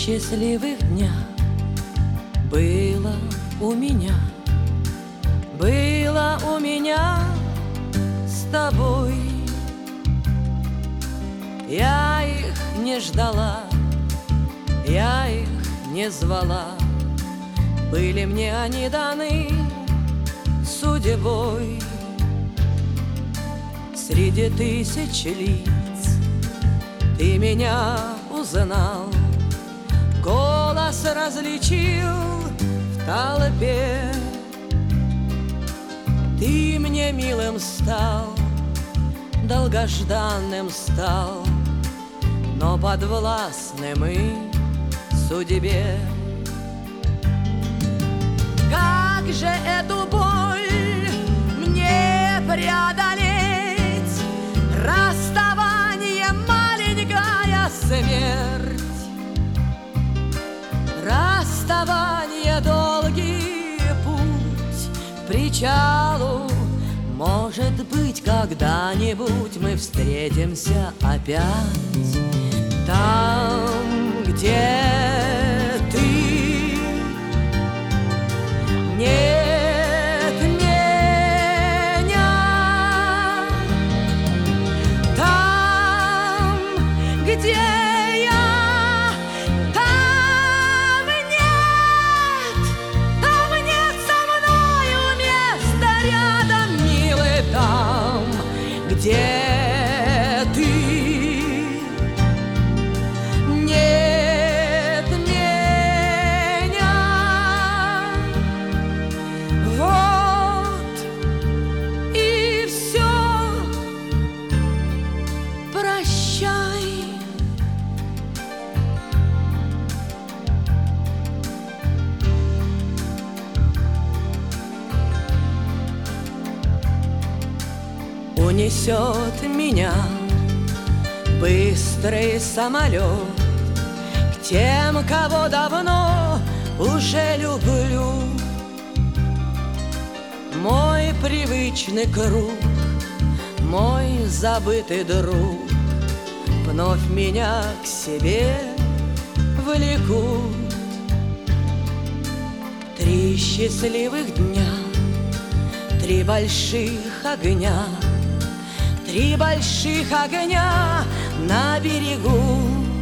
счастливых дня было у меня с тобой. Я их не ждала, я их не звала, были мне они даны судьбой. Среди тысяч лиц ты меня узнал, голос различил в толпе. Ты мне милым стал, долгожданным стал, но подвластным и судьбе. Как же эту боль мне преодолеть? Расставание, маленькая смерть, расставание, долгий путь к причалу. Может быть, когда-нибудь мы встретимся опять там, где ты. Нет меня там, где я. Там нет со мною места рядом, милый, там, где ты. Нет меня. Вот и все. Прощай. Унесет меня быстрый самолет к тем, кого давно уже люблю. Мой привычный круг, мой забытый друг вновь меня к себе влекут. 3 счастливых дня, 3 больших огня, 3 больших огня на берегу.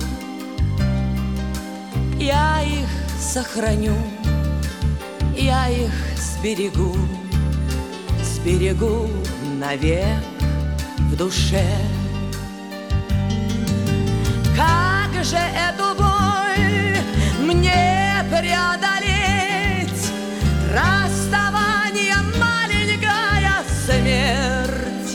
Я их сохраню, я их сберегу, сберегу навек в душе. Как же эту боль мне преодолеть? Расставание, маленькая смерть,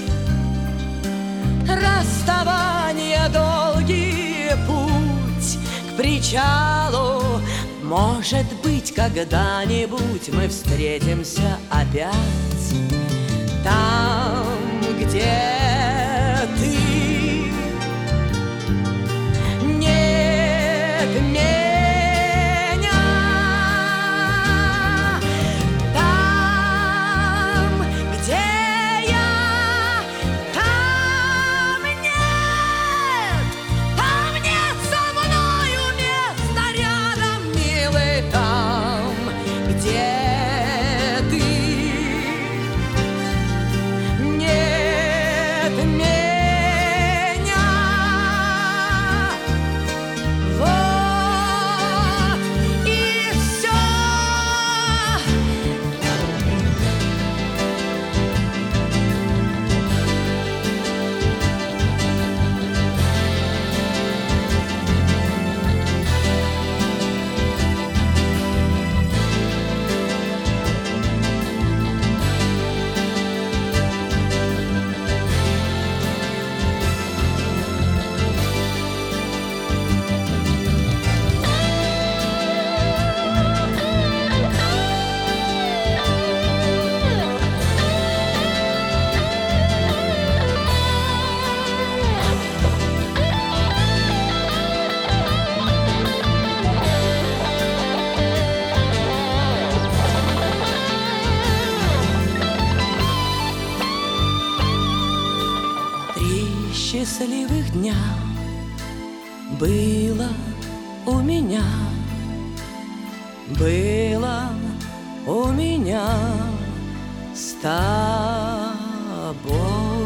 расставание, долгий путь к причалу. Может быть, когда-нибудь мы встретимся опять там, где ты. Нет меня там, где я. Там нет со мною места рядом, милый, там, где ты. Нет меня. Вот и все. счастливых дня было у меня, было у меня с тобой.